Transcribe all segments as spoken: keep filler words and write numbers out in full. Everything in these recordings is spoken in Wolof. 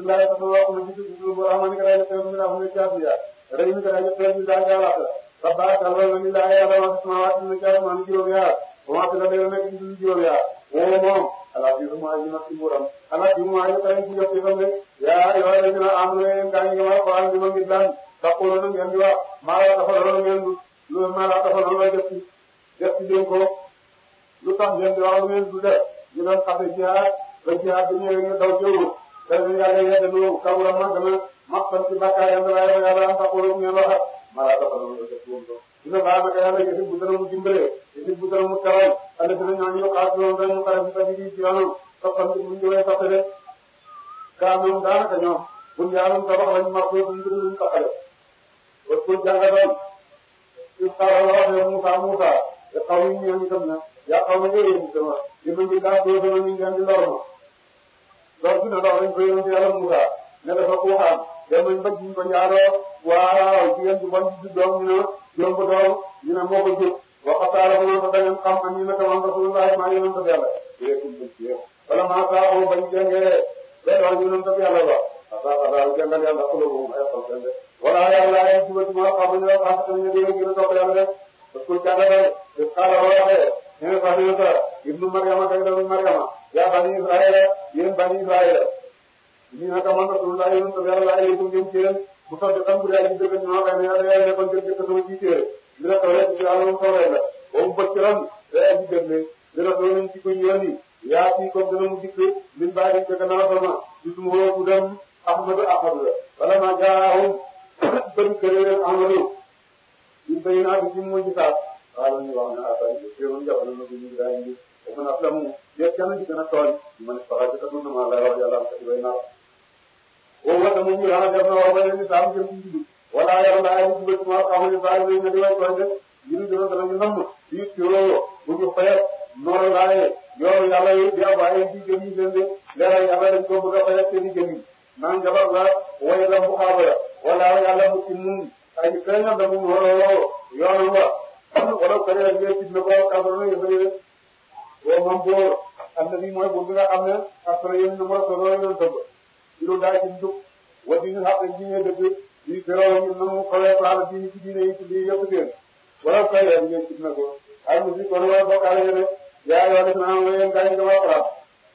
bisimilah sama wax ma ci ci bu amani ka dajale teew mi la xam ne caafiya rëy mi ka dajale teew mi daa jaalaata rabbaka loolu ni laa yaa dama sama waat ni ca man juróom yaar commencé la leer nekk ci juróom yaar woo moom ala bi mu aji na ci buram ala bi mu aji tay ci yopp fam ne yaa yoo la dina am leen gaa ngi ma ko andi ma ngi lan taxolo na ngeen di wax maa la dafa loolu ngeen lu maa la dafa loolu def ci def ci leen ko lu tax ngeen di wax lu ngeen du def ñu doon xafe jihaad ba jihaad bi ñëwee ñu daw jëwu te ñu yàlla yedde lu kabura ma dama maxtan ci bàkkaar yàlla waaye yàlla am taxolo ngeen wax maa la dafa loolu def woon ko dina baax nag yàlla yëfi bu dana mu dimbale yëfi bu dana mu tawal àll dina ñaan ñu xaar ñoom dañu xare si tamit ci yoonam toppante bu ñu ñëwee toppale kaa ñoom daanaka ñoom buñ yàllum tabax lañ marko buñ gën luñ toppale ba ko jàngatoon ci xaaral la waxee Moussa Moussa te xaw yi ñëw itam na yaa xaw ma ñëwee ñu sama li ma ngi daa doo sama ñu ngeen di lor ma lor bi na dox lañ ko yónni yàlla Moussa ne dafa ko waxaan dem nañ ba jiñ ko njaaroo waaw jigéen bu bon ci doom ñu ne doom bu doom ñu ne moo ko jur waxataala bu ko da ngeen xam am ñu ne tamam Rasulullah maa yonent bi yàlla yéekum bu ci wala maa saa o bañ jàngee ba doon yonent bi yàlla ba asa daal jàngal yàlla ko lu ay xol sende wala yàlla ay jubati ma xam ñu xam ko ñu dégg ñu topp yàlla def parce que jàngal de xala waxee ñu fa ñu ta ibnu maryama kay doomu maryama ya bani israël yéen bani israël ñu ne tamam Rasulullah yonent bi yàlla ay yéekum ngeen ci yéen bu soobee xam bu dee ay dëgg ñoo xam ne yàlla yàlla nekkoon jël jëkk sama ci téere li la tawee ci yàlla moom tawee la boobu bëcc ran day aji dëgle li la tawee nañ ci ko yoon yi yaa ci comme dana mu dikk min bàyyi ca gannaaw sama gisum woo bu dem ahmadu ahmadu la wala ma jaahum bëri këréeréen ahmadu ñu bay naa bi ci mu ci saat waaw ñu wax ne affaire yi téewoon jamono na ko ñu daay ngi o mën a flamu yëpp kenn ci gën a tooñ ma ne faxa ci tatul na ma lay wax yàlla am ka ci bay naa o wata mu ñu yaa def na wax ba leen saam jëm ci jubbi wala yàlla ay ci bëgg ma xamuñu baay bi ne di way tooñ de ñu dina danañu namm ci tiro bu ñu fayal noonu laaye yow yàlla yi di abaaye ci gën yi leen de leeral yàlla dañ ko bëgg a fayal seen i gën yi naan jabar la way la bu xaaba la wala yàlla mu ci mun ay feeñal da mu waroo yoonu wa wala ko rek ngeen ci ne ko kasoro yëpp de boo mam boor am na bi mooy bu nga xam ne après yéen na mo solo yoon tëbb ci lu daay ci njub wa di ñu xaq ci ñe dëgg di firaw ñu nu xawee plaana diini ci diine yi ci lii yëpp seen wala kay yaa ngeen ci na ko ay musi kon wala bokkaale yene yaa yoo def naa ngeen gañ nga wax la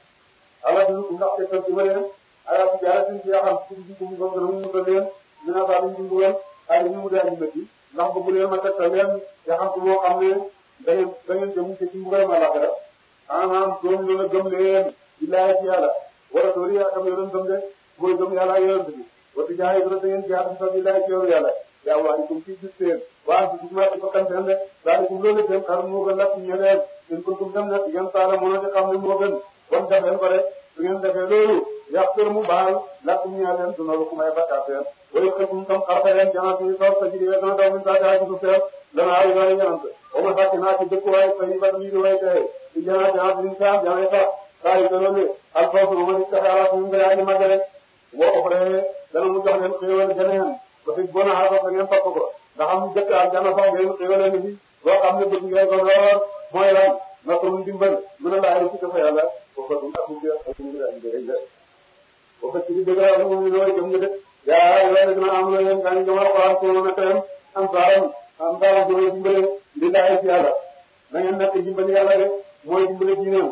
ala du ndax te ko ma leen ala ci jaara ci ci xam ci ci mu ko mu ko leen ñu na fa ñu ndugal ay ñu mu daal metti ndax bu leen ma tekk leen ya xam ko moo xam ne da ngeen da ngeen jëm ci ci mbugal ma la dara maanaam doom ñu la gëm leen billahi ci yàlla wala tori ya kam yoon gëm de mooy gëm yàlla yoon bi wati jaay dara da ngeen jaar ci billahi ci yoon yàlla yaa waa ikum ci ci seen waa ci ma ko kan tan de daal ko loolu dem xar moo gën la ñu leen ñu ko tum dem na ngeen taala mo na xam ne moo gën kon defeen ko rek su ngeen defee loolu yàqur mu baal la ko ñu leen du na ko may bakkaar wala xekum tam xarfa leen janatu yi saw sa jiri wetana daw min sa jaay ko seen dana ay wala janante o ma sakki naa ci dëkkuwaay sa yi ba ñu di way tey ci janatu janatu min sa janay fa say do ne al fawsu mo ni ta ala ko ngi ay magale wo ko re dana mu jox leen xewal geneen ko fi bona ha ko ngeen topp ko ndax am jëkk ak jana fa ngeen xewal ni fi bo xam ne bëgg ngeen ko lool mooy lan na ko mu dimbal mën la ay ci fa yàlla ko ko dum ak ci ak ñu la indi rek ko ko ci dëgg la mu ñu loolu jëm nga de yaa yàlla dina am na leen dañu jëmal xaar ko na tem am saaram am saaram do dimbale di laay ci yàlla na ngeen nekk dimbali yàlla de mooy dimbale diineem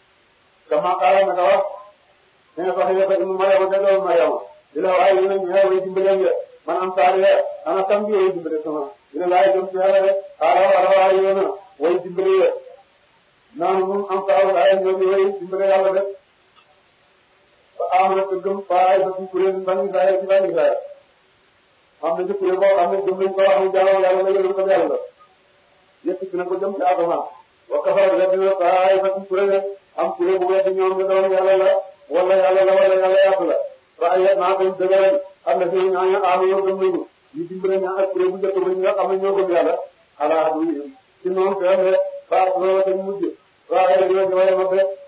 kama xaaral na ka wax ne fa xëy fa mu Mariama da do Mariama dina waaye ñu ñu way dimbale nga man am saare ana tam bi way dimbale sama dina laay jëm ci yàlla de xaaral wala waaye ñu way dimbale naan mu am saaru ay ñu way dimbale yàlla de am na gëm faay ba ci kuréel bani Israël ci bani Israël am na ci kuréel boo xam ne gëm nañ ko wax jaamu yàlla la yëngu ko yàlla yëpp ci na ko jëm ci asamaan wa kafara la dina faay ba ci kuréel am kuréel bu wedd ñoom nga doon yàlla la wala yàlla la wala yàlla yàq la waaye naa koy dëgëral am na seen ñaaña am yoo gëm nañu ñu dimbale ñaa ak kuréel bu njëkk ba ñi nga xam ne ñoo gëm yàlla xalaat du ci noonu fee baax loolu dañ mujj waaye dina di waye ma